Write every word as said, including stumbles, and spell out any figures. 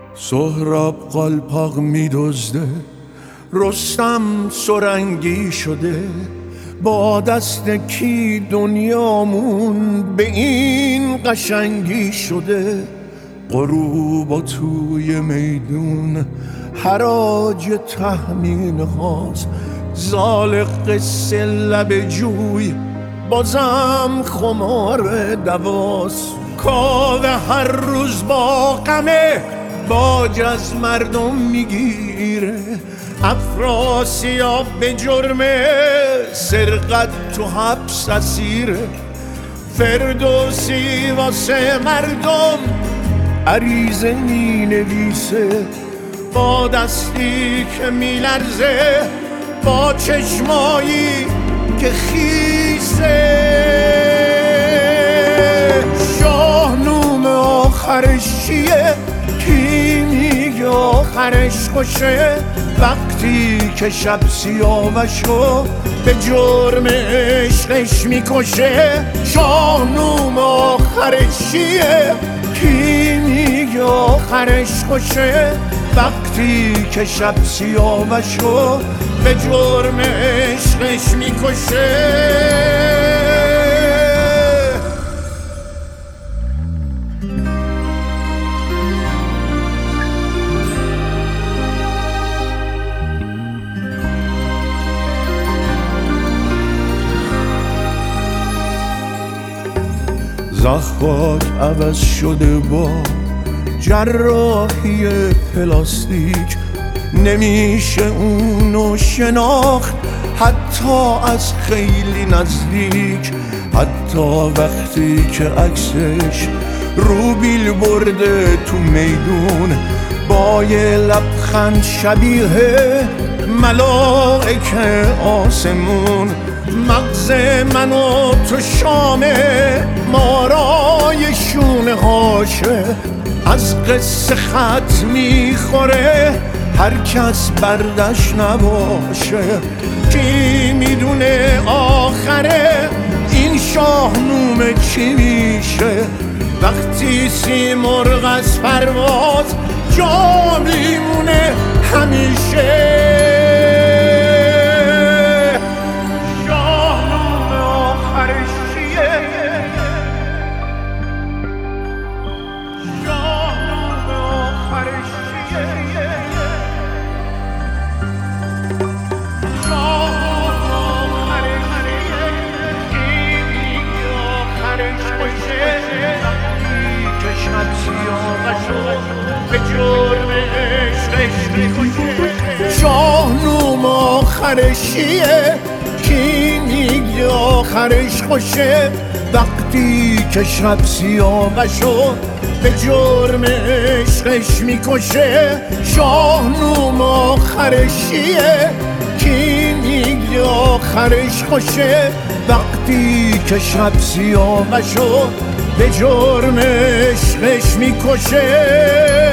سهراب قالپاق می دزده، رستم سرنگی شده. با دست کی دنیامون به این قشنگی شده؟ غروب و توی میدون حراج تهمین هاست، زال قصه لب جوی بازم خمار دواست. کاوه هر روز با غمه باج از مردم میگیره، افراسیاب به جرم سرقت تو حبس اسیره. فردوسی واسه مردم عریضه می نویسه، با دستی که می لرزه، با چشمایی که خیسه. شاهنامه آخرش چیه؟ کی میگه آخرش خوشه؟ وقتی که شب سیاوشو به جرم عشقش میکشه. شاهنامه آخرش چیه؟ کی میگه آخرش خوشه؟ وقتی که شب سیاوشو به جرم عشقش میکشه. زخات عوض شده با جراحی پلاستیک، نمیشه اونو شناخت حتی از خیلی نزدیک. حتی وقتی که عکسش رو بیل برده تو میدون، با یه لبخند شبیه ملائکه آسمون. مغز من و تو شامه مارای شونه هاشه، از قصه خط میخوره هر کس بردش نباشه. کی میدونه آخره این شاهنامه چی میشه؟ وقتی سیمرغ از پرواز جا میمونه همیشه. شاهنامه آخرش چیه؟ کی میگه آخرش خوشه؟ وقتی که شب سیاوشو به جرم عشقش میکشه. شاهنامه آخرش چیه؟ کی میگه آخرش خوشه؟ وقتی که شب سیاوشو به جرم عشقش میکشه.